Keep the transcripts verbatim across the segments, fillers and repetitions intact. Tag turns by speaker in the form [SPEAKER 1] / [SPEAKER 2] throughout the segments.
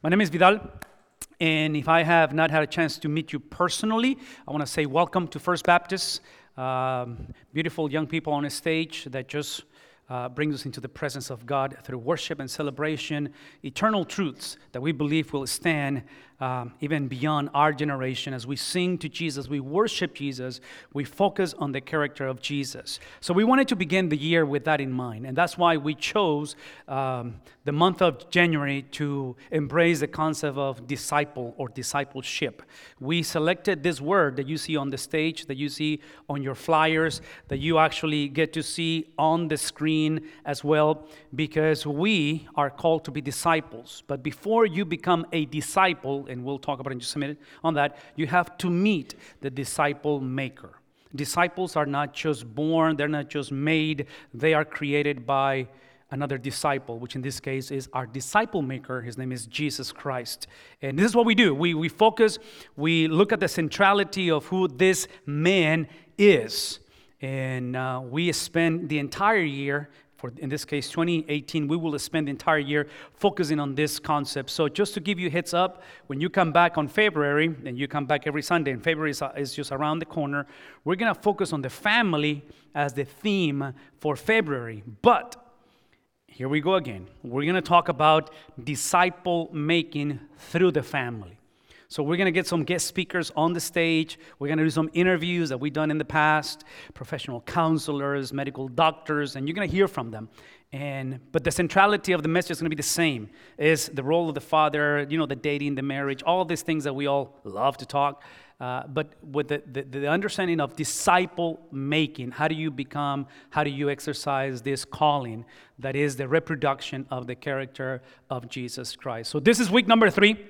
[SPEAKER 1] My name is Vidal, and if I have not had a chance to meet you personally, I want to say welcome to First Baptist. Um, beautiful young people on the stage that just uh, brings us into the presence of God through worship and celebration, eternal truths that we believe will stand um, even beyond our generation. As we sing to Jesus, we worship Jesus, we focus on the character of Jesus. So we wanted to begin the year with that in mind, and that's why we chose um, the month of January to embrace the concept of disciple or discipleship. We selected this word that you see on the stage, that you see on your flyers, that you actually get to see on the screen as well, because we are called to be disciples. But before you become a disciple, and we'll talk about it in just a minute on that, you have to meet the disciple maker. Disciples are not just born, they're not just made, they are created by another disciple, which in this case is our disciple maker. His name is Jesus Christ. And this is what we do. We, we focus, we look at the centrality of who this man is. And uh, we spend the entire year, for in this case twenty eighteen, we will spend the entire year focusing on this concept. So just to give you a heads up, when you come back on February, and you come back every Sunday, and February is, is just around the corner, we're going to focus on the family as the theme for February. But here we go again. We're going to talk about disciple making through the family. So we're going to get some guest speakers on the stage. We're going to do some interviews that we've done in the past, professional counselors, medical doctors, and you're going to hear from them. And but the centrality of the message is going to be the same, is the role of the father, you know, the dating, the marriage, all these things that we all love to talk. Uh, but with the, the, the understanding of disciple making, how do you become, how do you exercise this calling that is the reproduction of the character of Jesus Christ. So this is week number three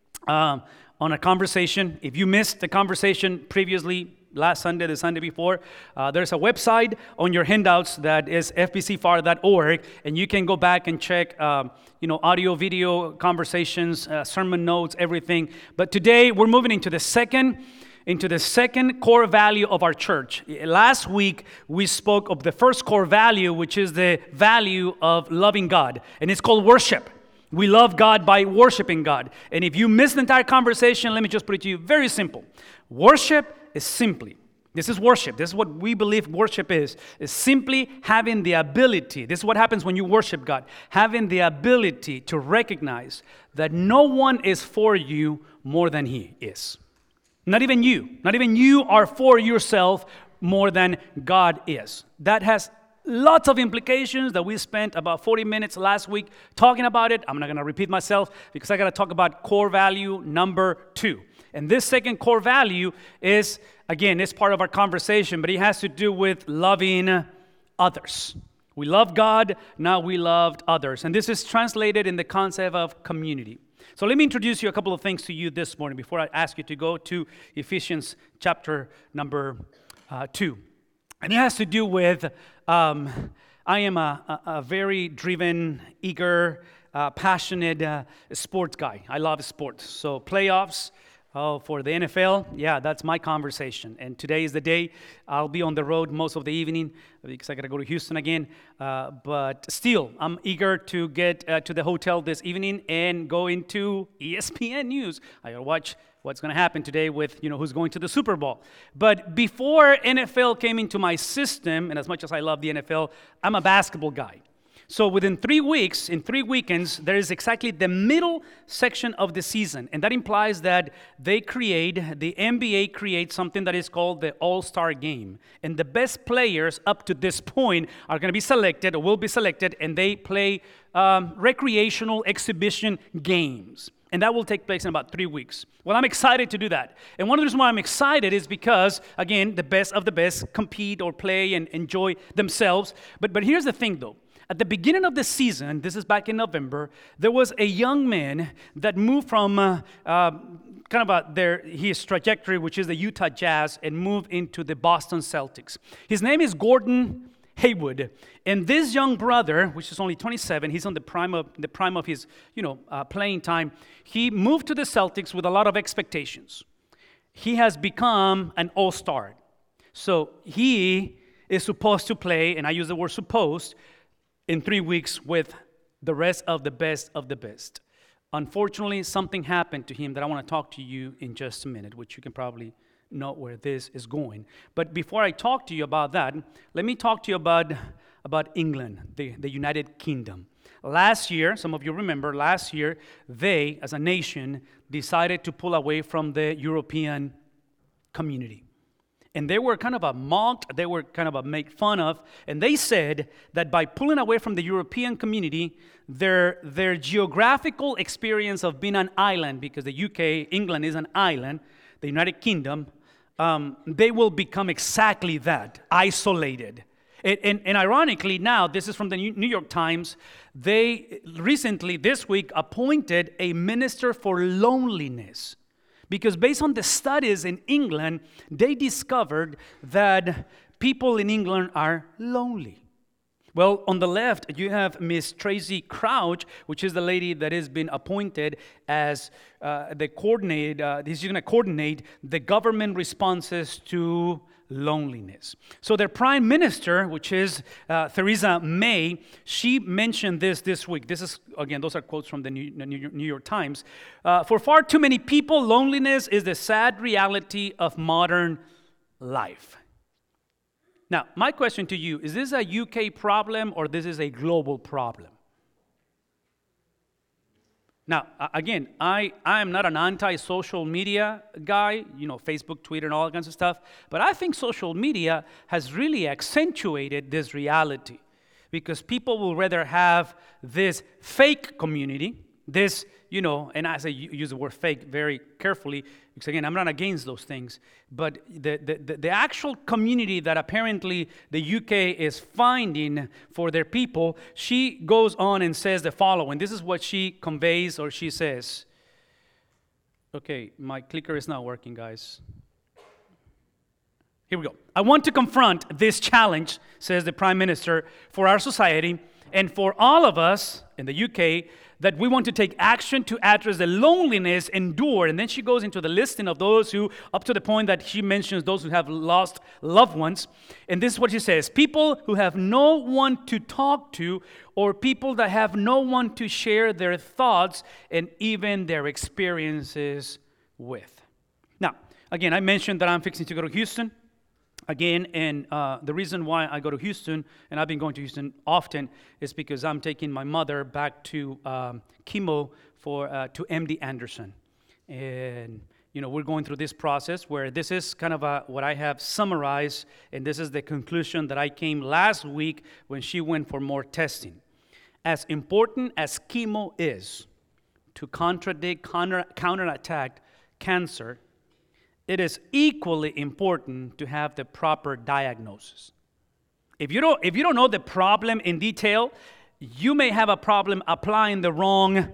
[SPEAKER 1] um, on a conversation. If you missed the conversation previously, last Sunday, the Sunday before, uh, there's a website on your handouts that is f b c f a r dot org, and you can go back and check, uh, you know, audio, video, conversations, uh, sermon notes, everything. But today we're moving into the second, into the second core value of our church. Last week we spoke of the first core value, which is the value of loving God, and it's called worship. We love God by worshiping God. And if you missed the entire conversation, let me just put it to you very simple. Worship is simply, this is worship, this is what we believe worship is, is simply having the ability, this is what happens when you worship God, having the ability to recognize that no one is for you more than He is. Not even you, not even you are for yourself more than God is. That has lots of implications that we spent about forty minutes last week talking about it. I'm not going to repeat myself because I got to talk about core value number two. And this second core value is, again, it's part of our conversation, but it has to do with loving others. We love God, now we loved others. And this is translated in the concept of community. So let me introduce you a couple of things to you this morning before I ask you to go to Ephesians chapter number uh, two. And it has to do with, um, I am a, a, a very driven, eager, uh, passionate uh, sports guy. I love sports. So playoffs, oh, for the N F L, yeah, that's my conversation. And today is the day. I'll be on the road most of the evening because I got to go to Houston again. Uh, but still, I'm eager to get uh, to the hotel this evening and go into E S P N News. I got to watch what's going to happen today with, you know, who's going to the Super Bowl. But before N F L came into my system, and as much as I love the N F L, I'm a basketball guy. So within three weeks, in three weekends, there is exactly the middle section of the season. And that implies that they create, the N B A creates something that is called the All-Star Game. And the best players up to this point are going to be selected, or will be selected, and they play um, recreational exhibition games. And that will take place in about three weeks. Well, I'm excited to do that. And one of the reasons why I'm excited is because, again, the best of the best compete or play and enjoy themselves. But but here's the thing, though. At the beginning of the season, this is back in November, there was a young man that moved from uh, uh, kind of a, their, his trajectory, which is the Utah Jazz, and moved into the Boston Celtics. His name is Gordon Hayward, and this young brother, which is only twenty-seven, he's on the prime of the prime of his, you know, uh, playing time. He moved to the Celtics with a lot of expectations. He has become an all-star, so he is supposed to play, and I use the word supposed, in three weeks with the rest of the best of the best. Unfortunately, something happened to him that I want to talk to you in just a minute, which you can probably know where this is going. But before I talk to you about that, let me talk to you about, about England, the, the United Kingdom. Last year, some of you remember, last year, they, as a nation, decided to pull away from the European community. And they were kind of a mocked, they were kind of a made fun of, and they said that by pulling away from the European community, their, their geographical experience of being an island, because the U K, England is an island, the United Kingdom, um, they will become exactly that, isolated. And, and, and ironically now, this is from the New York Times, they recently, this week, appointed a minister for loneliness. Because based on the studies in England, they discovered that people in England are lonely. Well, on the left, you have Miss Tracy Crouch, which is the lady that has been appointed as uh, the coordinate, uh, she's going to coordinate the government responses to loneliness. So their prime minister, which is uh, Theresa May, she mentioned this this week. This is, again, those are quotes from the New, New York Times. Uh, For far too many people, loneliness is the sad reality of modern life. Now, my question to you, is this a U K problem or this is a global problem? Now, again, I, I am not an anti-social media guy, you know, Facebook, Twitter, and all that kinds of stuff, but I think social media has really accentuated this reality because people will rather have this fake community, this, you know, and I say use the word fake very carefully because, again, I'm not against those things, but the, the, the actual community that apparently the U K is finding for their people, she goes on and says the following. This is what she conveys or she says. Okay, my clicker is not working, guys. Here we go. I want to confront this challenge, says the Prime Minister, for our society and for all of us in the U K, that we want to take action to address the loneliness endured. And then she goes into the listing of those who, up to the point that she mentions those who have lost loved ones. And this is what she says. People who have no one to talk to, or people that have no one to share their thoughts and even their experiences with. Now, again, I mentioned that I'm fixing to go to Houston. Again, and uh, the reason why I go to Houston, and I've been going to Houston often, is because I'm taking my mother back to um, chemo for uh, to M D Anderson, and you know we're going through this process where this is kind of a, what I have summarized, and this is the conclusion that I came last week when she went for more testing. As important as chemo is to contradict, counter, counterattack cancer, it is equally important to have the proper diagnosis. If you don't, if you don't know the problem in detail, you may have a problem applying the wrong,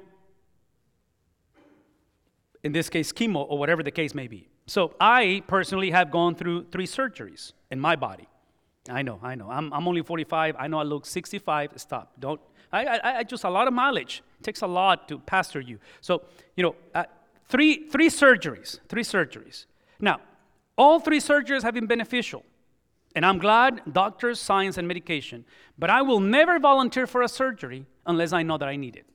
[SPEAKER 1] in this case, chemo or whatever the case may be. So I personally have gone through three surgeries in my body. I know, I know. I'm, I'm only forty-five. I know I look sixty-five. Stop. Don't. I, I, I just a lot of mileage. It takes a lot to pastor you. So, you know, uh, three, three surgeries, three surgeries. Now, all three surgeries have been beneficial, and I'm glad, doctors, science, and medication, but I will never volunteer for a surgery unless I know that I need it.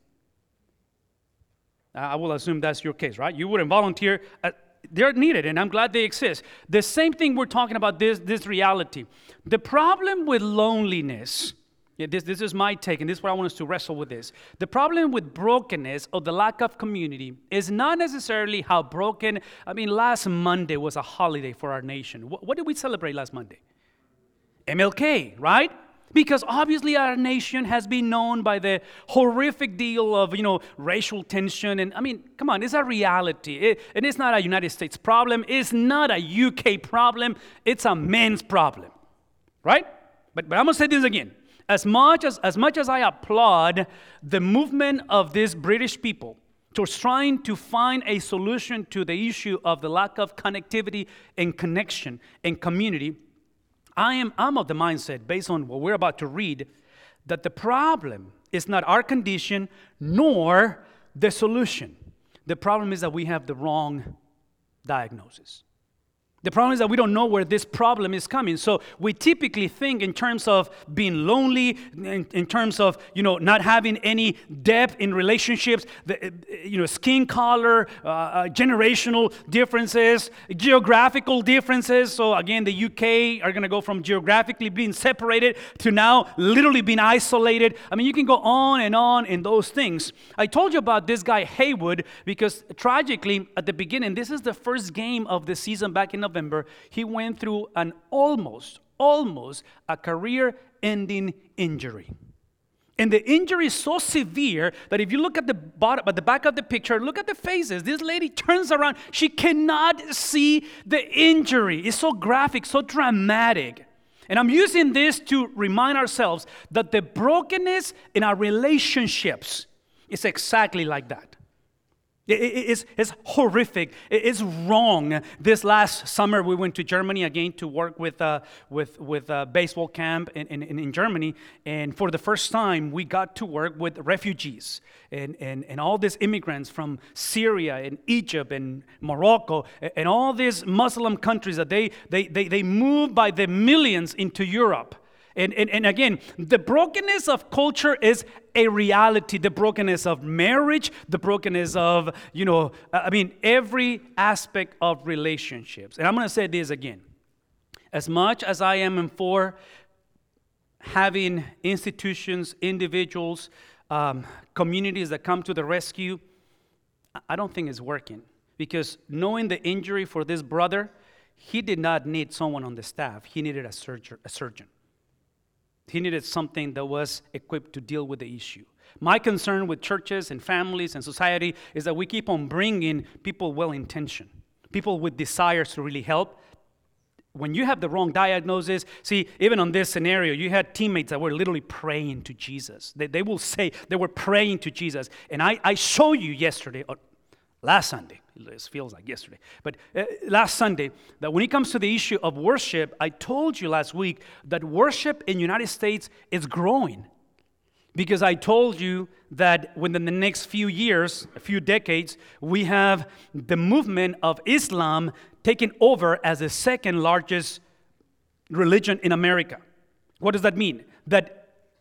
[SPEAKER 1] I will assume that's your case, right? You wouldn't volunteer. Uh, they're needed, and I'm glad they exist. The same thing we're talking about, this, this reality. The problem with loneliness, yeah, this, this is my take, and this is what I want us to wrestle with this. The problem with brokenness or the lack of community is not necessarily how broken. I mean, last Monday was a holiday for our nation. What, what did we celebrate last Monday? M L K, right? Because obviously our nation has been known by the horrific deal of, you know, racial tension. And I mean, come on, it's a reality. It, and it's not a United States problem. It's not a U K problem. It's a men's problem, right? But, but I'm going to say this again. As much as, as much as I applaud the movement of these British people towards trying to find a solution to the issue of the lack of connectivity and connection and community, I am I'm of the mindset, based on what we're about to read, that the problem is not our condition nor the solution. The problem is that we have the wrong diagnosis. The problem is that we don't know where this problem is coming. So we typically think in terms of being lonely, in, in terms of, you know, not having any depth in relationships, the, you know, skin color, uh, uh, generational differences, geographical differences. So again, the U K are going to go from geographically being separated to now literally being isolated. I mean, you can go on and on in those things. I told you about this guy Haywood because tragically at the beginning, this is the first game of the season back in November. November, he went through an almost, almost a career-ending injury. And the injury is so severe that if you look at the bottom, at the back of the picture, look at the faces. This lady turns around. She cannot see the injury. It's so graphic, so dramatic. And I'm using this to remind ourselves that the brokenness in our relationships is exactly like that. It's, it's horrific. It's wrong. This last summer, we went to Germany again to work with uh, with with uh, baseball camp in, in, in Germany. And for the first time, we got to work with refugees and, and, and all these immigrants from Syria and Egypt and Morocco and all these Muslim countries that they they they, they move by the millions into Europe. And, and, and again, the brokenness of culture is a reality. The brokenness of marriage, the brokenness of, you know, I mean, every aspect of relationships. And I'm going to say this again. As much as I am for having institutions, individuals, um, communities that come to the rescue, I don't think it's working. Because knowing the injury for this brother, he did not need someone on the staff. He needed a surgeon. A surgeon. He needed something that was equipped to deal with the issue. My concern with churches and families and society is that we keep on bringing people well-intentioned, people with desires to really help. When you have the wrong diagnosis, see, even on this scenario, you had teammates that were literally praying to Jesus. They, they will say they were praying to Jesus. And I, I showed you yesterday, or last Sunday, it feels like yesterday, but uh, last Sunday, that when it comes to the issue of worship, I told you last week that worship in the United States is growing. Because I told you that within the next few years, a few decades, we have the movement of Islam taking over as the second largest religion in America. What does that mean? That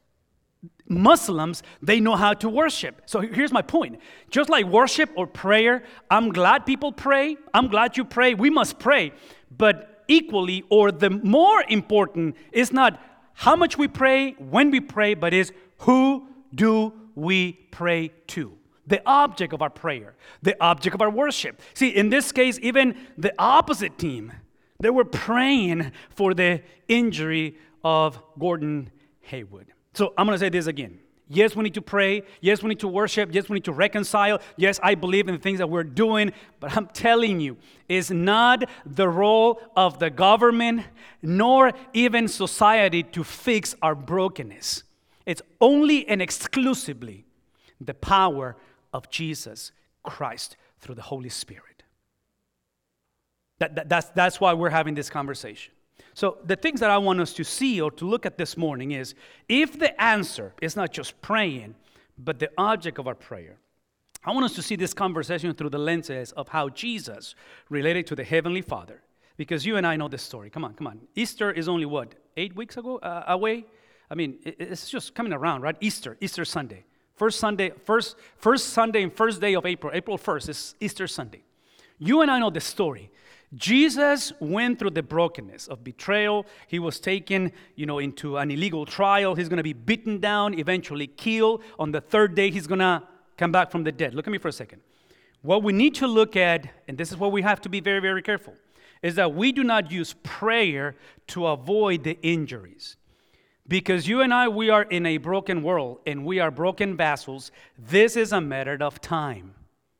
[SPEAKER 1] Muslims, they know how to worship. So here's my point. Just like worship or prayer, I'm glad people pray. I'm glad you pray. We must pray. But equally, or the more important, is not how much we pray, when we pray, but is who do we pray to? The object of our prayer, the object of our worship. See, in this case, even the opposite team, they were praying for the injury of Gordon Haywood. So I'm going to say this again. Yes, we need to pray. Yes, we need to worship. Yes, we need to reconcile. Yes, I believe in the things that we're doing. But I'm telling you, it's not the role of the government nor even society to fix our brokenness. It's only and exclusively the power of Jesus Christ through the Holy Spirit. That, that, that's, that's why we're having this conversation. So the things that I want us to see or to look at this morning is, if the answer is not just praying, but the object of our prayer, I want us to see this conversation through the lenses of how Jesus related to the Heavenly Father. Because you and I know this story. Come on, come on. Easter is only what, eight weeks ago uh, away? I mean, it, it's just coming around, right? Easter, Easter Sunday. First Sunday, first, first Sunday and first day of April, April first is Easter Sunday. You and I know the story. Jesus went through the brokenness of betrayal. He was taken, you know, into an illegal trial. He's going to be beaten down, eventually killed. On the third day, he's going to come back from the dead. Look at me for a second. What we need to look at, and this is what we have to be very, very careful, is that we do not use prayer to avoid the injuries. Because you and I, we are in a broken world, and we are broken vessels. This is a matter of time.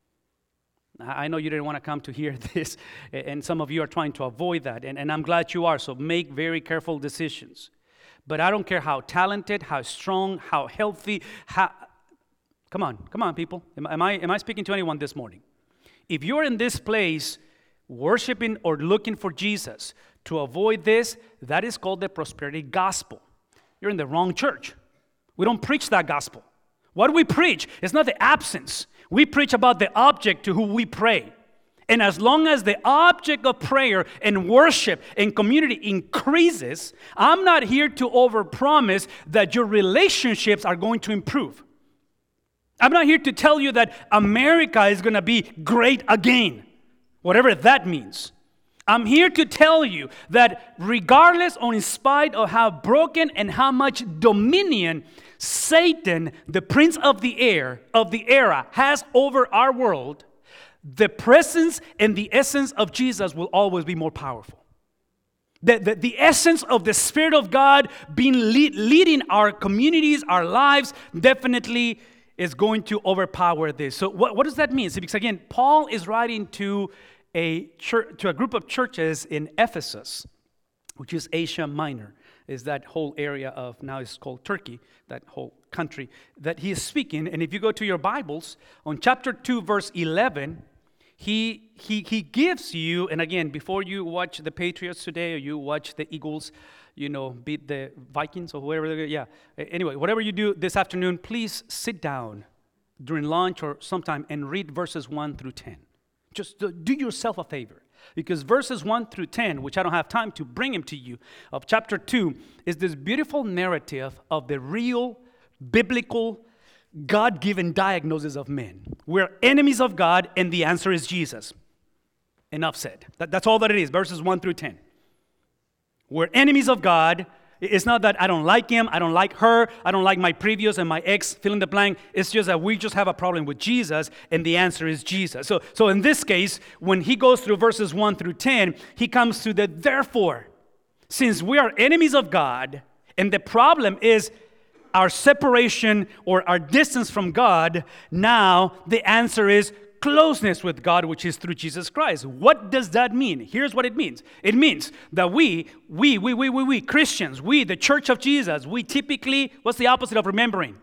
[SPEAKER 1] I know you didn't want to come to hear this, and some of you are trying to avoid that, and, and I'm glad you are, so make very careful decisions. But I don't care how talented, how strong, how healthy, how... Come on, come on, people. Am, am I, am I speaking to anyone this morning? If you're in this place worshiping or looking for Jesus to avoid this, that is called the prosperity gospel. You're in the wrong church. We don't preach that gospel. What we preach is not the absence. We preach about the object to who we pray. And as long as the object of prayer and worship and community increases, I'm not here to overpromise that your relationships are going to improve. I'm not here to tell you that America is going to be great again, whatever that means. I'm here to tell you that regardless or in spite of how broken and how much dominion Satan, the prince of the air, of the era, has over our world, the presence and the essence of Jesus will always be more powerful. The, the, the essence of the Spirit of God being lead, leading our communities, our lives, definitely is going to overpower this. So what, what does that mean? See, because again, Paul is writing to a church, to a group of churches in Ephesus, which is Asia Minor, is that whole area of, now it's called Turkey, that whole country that he is speaking. And if you go to your Bibles, on chapter two, verse eleven, he, he, he gives you, and again, before you watch the Patriots today or you watch the Eagles, you know, beat the Vikings or whoever, yeah. Anyway, whatever you do this afternoon, please sit down during lunch or sometime and read verses one through ten. Just do yourself a favor. Because verses one through ten, which I don't have time to bring them to you, of chapter two, is this beautiful narrative of the real, biblical, God-given diagnosis of men. We're enemies of God, and the answer is Jesus. Enough said. That, that's all that it is, verses one through ten. We're enemies of God. It's not that I don't like him, I don't like her, I don't like my previous and my ex, fill in the blank. It's just that we just have a problem with Jesus, and the answer is Jesus. So, so in this case, when he goes through verses one through ten, he comes to the therefore. Since we are enemies of God, and the problem is our separation or our distance from God, now the answer is closeness with God, which is through Jesus Christ. What does that mean? Here's what it means. It means that we, we, we, we, we, we, Christians, we, the church of Jesus, we typically, what's the opposite of remembering?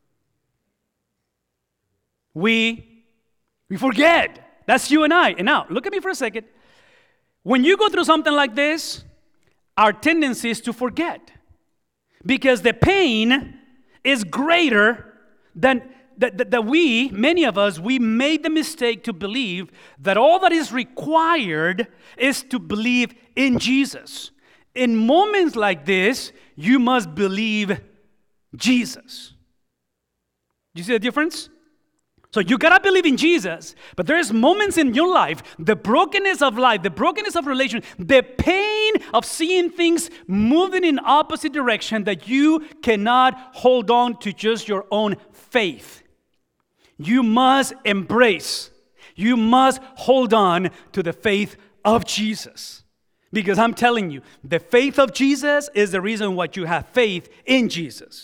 [SPEAKER 1] We, we forget. That's you and I. And now, look at me for a second. When you go through something like this, our tendency is to forget. Because the pain is greater than That, that, that we, many of us, we made the mistake to believe that all that is required is to believe in Jesus. In moments like this, you must believe Jesus. Do you see the difference? So you gotta believe in Jesus, but there's moments in your life, the brokenness of life, the brokenness of relation, the pain of seeing things moving in opposite direction, that you cannot hold on to just your own faith. You must embrace, you must hold on to the faith of Jesus. Because I'm telling you, the faith of Jesus is the reason why you have faith in Jesus.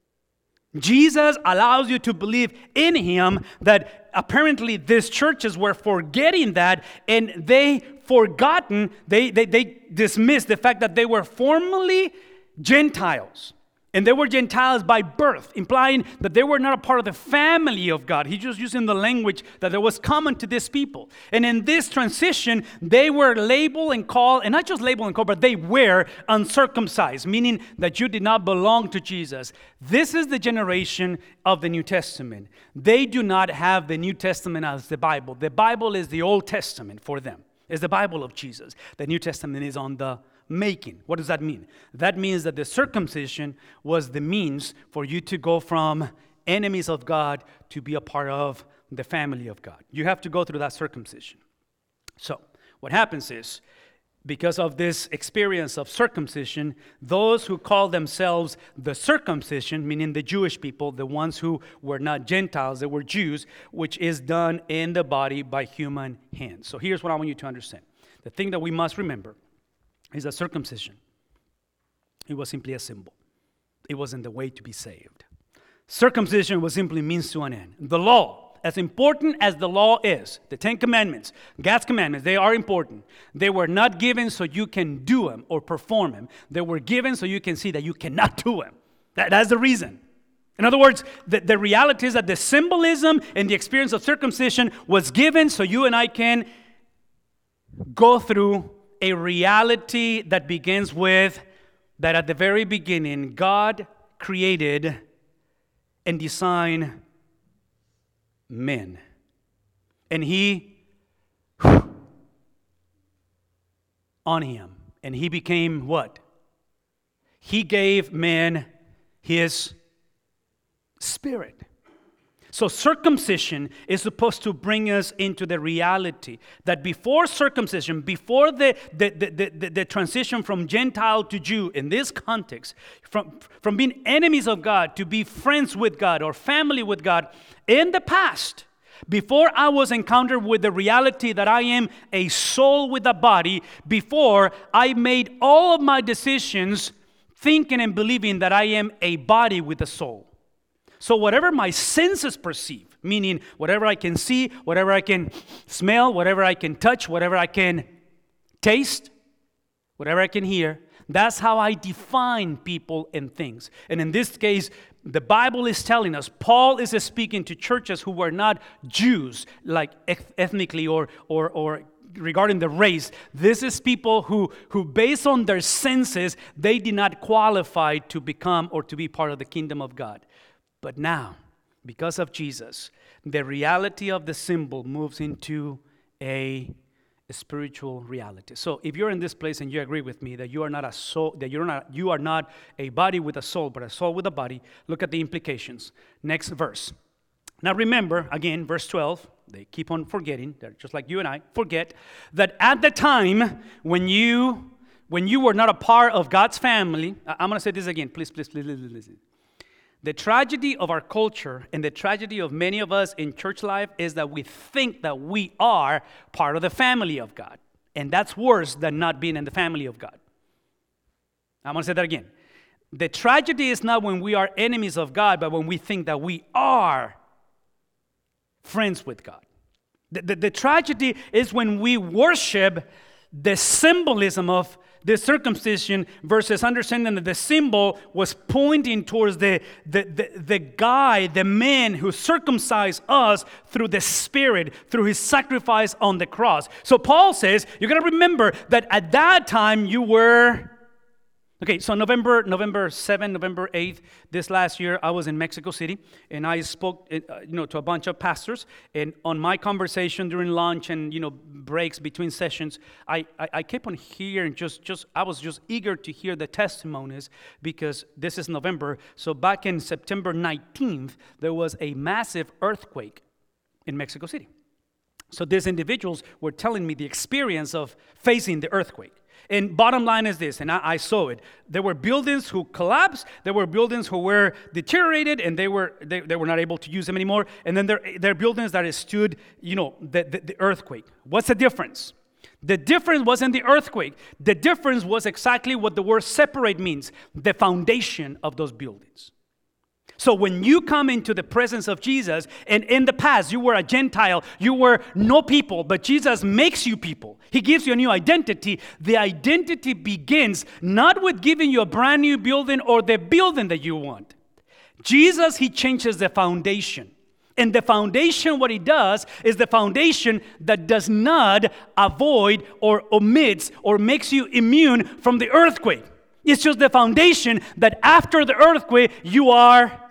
[SPEAKER 1] Jesus allows you to believe in him, that apparently these churches were forgetting that, and they forgotten, they, they, they dismissed the fact that they were formerly Gentiles. And they were Gentiles by birth, implying that they were not a part of the family of God. He's just using the language that was common to these people. And in this transition, they were labeled and called, and not just labeled and called, but they were uncircumcised, meaning that you did not belong to Jesus. This is the generation of the New Testament. They do not have the New Testament as the Bible. The Bible is the Old Testament for them. It's the Bible of Jesus. The New Testament is on the making. What does that mean? That means that the circumcision was the means for you to go from enemies of God to be a part of the family of God. You have to go through that circumcision. So what happens is, because of this experience of circumcision, those who call themselves the circumcision, meaning the Jewish people, the ones who were not Gentiles, they were Jews, which is done in the body by human hands. So here's what I want you to understand. The thing that we must remember is that circumcision, it was simply a symbol. It wasn't the way to be saved. Circumcision was simply means to an end. The law, as important as the law is, the Ten Commandments, God's commandments, they are important. They were not given so you can do them or perform them. They were given so you can see that you cannot do them. That, that's the reason. In other words, the, the reality is that the symbolism and the experience of circumcision was given so you and I can go through a reality that begins with that at the very beginning, God created and designed men. And he, whew, on him. And he became what? He gave man his spirit. So circumcision is supposed to bring us into the reality that before circumcision, before the, the, the, the, the transition from Gentile to Jew in this context, from, from being enemies of God to be friends with God or family with God, in the past, before I was encountered with the reality that I am a soul with a body, before I made all of my decisions thinking and believing that I am a body with a soul. So whatever my senses perceive, meaning whatever I can see, whatever I can smell, whatever I can touch, whatever I can taste, whatever I can hear, that's how I define people and things. And in this case, the Bible is telling us, Paul is speaking to churches who were not Jews, like ethnically or or or regarding the race. This is people who, who based on their senses, they did not qualify to become or to be part of the kingdom of God. But now, because of Jesus, the reality of the symbol moves into a, a spiritual reality. So if you're in this place and you agree with me that you are not a soul, that you're not you are not a body with a soul, but a soul with a body, look at the implications. Next verse. Now remember, again, verse twelve, they keep on forgetting, they're just like you and I, forget that at the time when you when you were not a part of God's family, I'm going to say this again, please, please, please, please listen. The tragedy of our culture and the tragedy of many of us in church life is that we think that we are part of the family of God. And that's worse than not being in the family of God. I'm going to say that again. The tragedy is not when we are enemies of God, but when we think that we are friends with God. The, the, the tragedy is when we worship the symbolism of the circumcision versus understanding that the symbol was pointing towards the, the, the, the guy, the man who circumcised us through the Spirit, through his sacrifice on the cross. So Paul says, you're going to remember that at that time you were... Okay, so November November seventh, November eighth, this last year, I was in Mexico City, and I spoke, uh, you know, to a bunch of pastors. And on my conversation during lunch and you know breaks between sessions, I, I, I kept on hearing just just I was just eager to hear the testimonies because this is November. So back in September nineteenth, there was a massive earthquake in Mexico City. So these individuals were telling me the experience of facing the earthquake. And bottom line is this, and I, I saw it. There were buildings who collapsed. There were buildings who were deteriorated, and they were they, they were not able to use them anymore. And then there, there are buildings that stood, you know, the, the, the earthquake. What's the difference? The difference wasn't the earthquake. The difference was exactly what the word separate means, the foundation of those buildings. So when you come into the presence of Jesus, and in the past you were a Gentile, you were no people, but Jesus makes you people. He gives you a new identity. The identity begins not with giving you a brand new building or the building that you want. Jesus, he changes the foundation. And the foundation, what he does, is the foundation that does not avoid or omits or makes you immune from the earthquake. It's just the foundation that after the earthquake, you are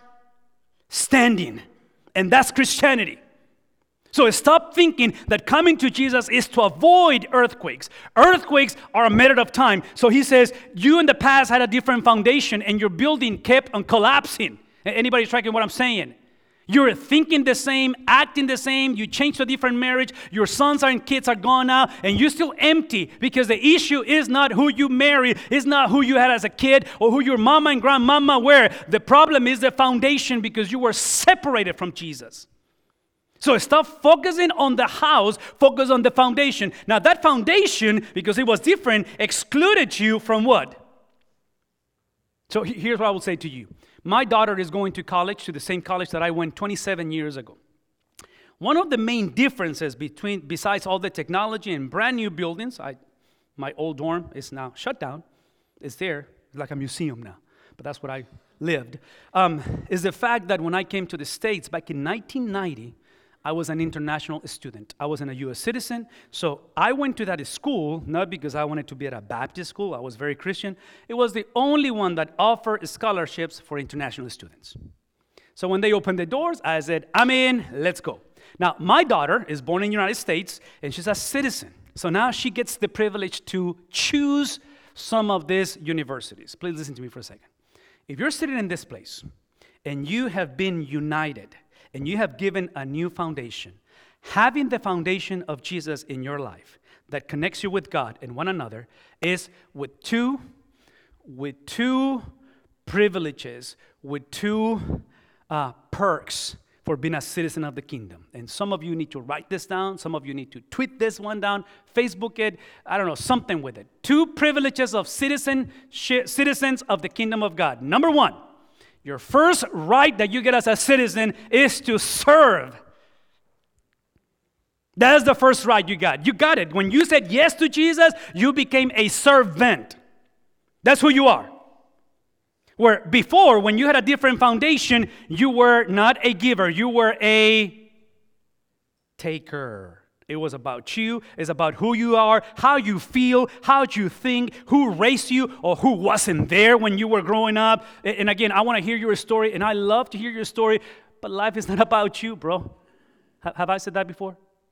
[SPEAKER 1] standing. And that's Christianity. So stop thinking that coming to Jesus is to avoid earthquakes. Earthquakes are a matter of time. So he says, you in the past had a different foundation and your building kept on collapsing. Anybody tracking what I'm saying? You're thinking the same, acting the same, you changed to a different marriage, your sons and kids are gone now, and you're still empty because the issue is not who you married, it's not who you had as a kid or who your mama and grandmama were. The problem is the foundation because you were separated from Jesus. So stop focusing on the house, focus on the foundation. Now that foundation, because it was different, excluded you from what? So here's what I will say to you. My daughter is going to college, to the same college that I went twenty-seven years ago. One of the main differences between, besides all the technology and brand new buildings, I, my old dorm is now shut down. It's there, it's like a museum now, but that's what I lived, um, is the fact that when I came to the States back in nineteen ninety, I was an international student. I wasn't a U S citizen, so I went to that school, not because I wanted to be at a Baptist school. I was very Christian. It was the only one that offered scholarships for international students. So when they opened the doors, I said, I'm in, let's go. Now, my daughter is born in the United States, and she's a citizen. So now she gets the privilege to choose some of these universities. Please listen to me for a second. If you're sitting in this place and you have been united and you have given a new foundation, having the foundation of Jesus in your life that connects you with God and one another is with two, with two privileges, with two uh, perks for being a citizen of the kingdom. And some of you need to write this down. Some of you need to tweet this one down, Facebook it, I don't know, something with it. Two privileges of citizen, citizens of the kingdom of God. Number one, your first right that you get as a citizen is to serve. That is the first right you got. You got it. When you said yes to Jesus, you became a servant. That's who you are. Where before, when you had a different foundation, you were not a giver. You were a taker. It was about you. It's about who you are, how you feel, how you think, who raised you, or who wasn't there when you were growing up. And again, I want to hear your story, and I love to hear your story, but life is not about you, bro. Have I said that before?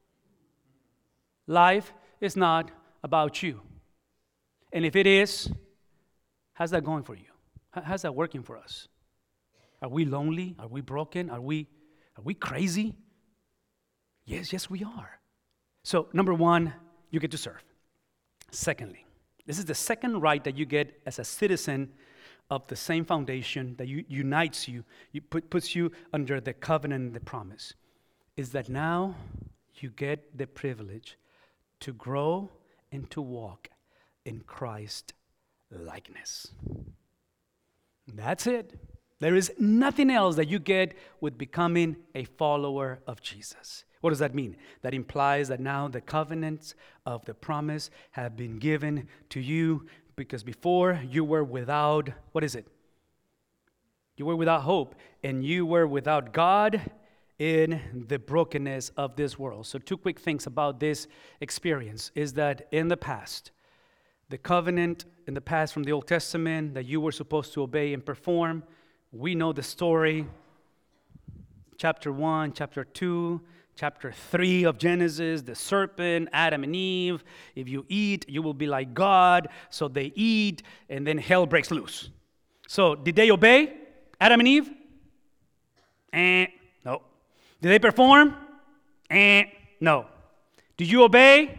[SPEAKER 1] Life is not about you. And if it is, how's that going for you? How's that working for us? Are we lonely? Are we broken? Are we, are we crazy? Yes, yes, we are. So, number one, you get to serve. Secondly, this is the second right that you get as a citizen of the same foundation that you, unites you, you put, puts you under the covenant and the promise, is that now you get the privilege to grow and to walk in Christ likeness. That's it. There is nothing else that you get with becoming a follower of Jesus. What does that mean? That implies that now the covenants of the promise have been given to you, because before you were without, what is it? You were without hope, and you were without God in the brokenness of this world. So two quick things about this experience is that in the past, the covenant in the past from the Old Testament that you were supposed to obey and perform, we know the story. Chapter one, chapter two, chapter three of Genesis, the serpent, Adam and Eve. If you eat, you will be like God. So they eat, and then hell breaks loose. So did they obey Adam and Eve? Eh, no. Did they perform? Eh, no. Did you obey?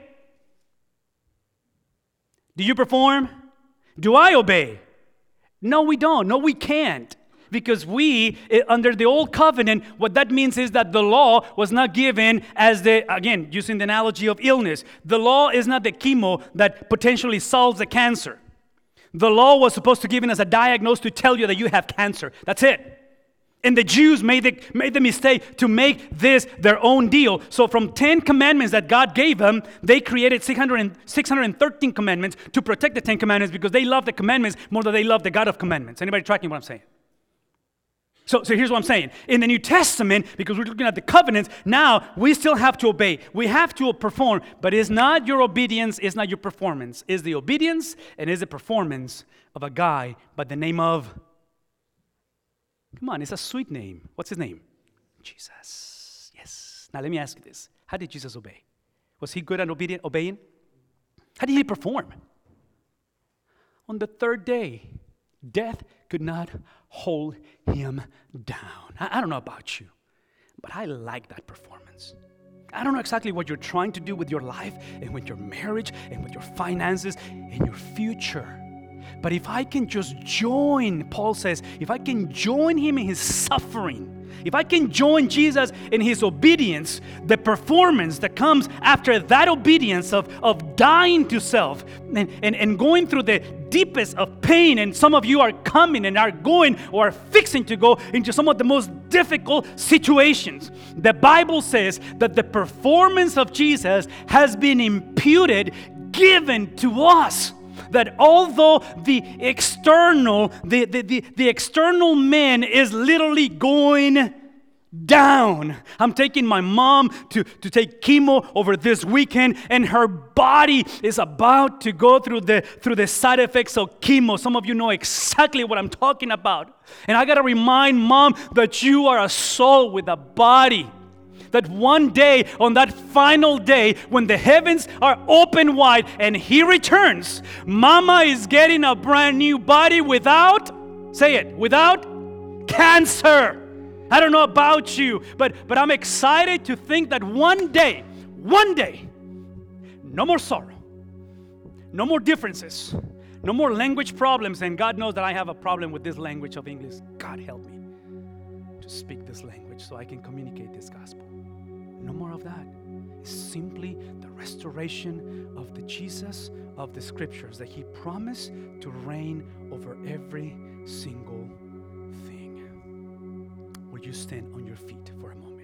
[SPEAKER 1] Do you perform? Do I obey? No, we don't. No, we can't. Because we, under the old covenant, what that means is that the law was not given as the, again, using the analogy of illness. The law is not the chemo that potentially solves the cancer. The law was supposed to give us a diagnosis to tell you that you have cancer. That's it. And the Jews made the, made the mistake to make this their own deal. So from ten commandments that God gave them, they created six hundred, six hundred thirteen commandments to protect the ten commandments, because they love the commandments more than they love the God of commandments. Anybody tracking what I'm saying? So, so here's what I'm saying. In the New Testament, because we're looking at the covenants, now we still have to obey. We have to perform, but it's not your obedience, it's not your performance. It's the obedience and it's the performance of a guy by the name of, come on, it's a sweet name. What's his name? Jesus. Yes. Now let me ask you this. How did Jesus obey? Was he good at obedient, obeying? How did he perform? On the third day, death could not hold him down. I, I don't know about you, but I like that performance. I don't know exactly what you're trying to do with your life and with your marriage and with your finances and your future. But if I can just join, Paul says, if I can join him in his suffering, if I can join Jesus in his obedience, the performance that comes after that obedience of, of dying to self and, and, and going through the deepest of pain, and some of you are coming and are going or are fixing to go into some of the most difficult situations. The Bible says that the performance of Jesus has been imputed, given to us. That although the external, the, the, the, the external man is literally going down. I'm taking my mom to, to take chemo over this weekend, and her body is about to go through the through the side effects of chemo. Some of you know exactly what I'm talking about. And I got to remind mom that you are a soul with a body. that one day, on that final day, when the heavens are open wide and He returns, Mama is getting a brand new body without, say it, without cancer. I don't know about you, but, but I'm excited to think that one day, one day, no more sorrow, no more differences, no more language problems. And God knows that I have a problem with this language of English. God help me to speak this language so I can communicate this gospel. No more of that. It's simply the restoration of the Jesus of the Scriptures, that He promised to reign over every single thing. Will you stand on your feet for a moment?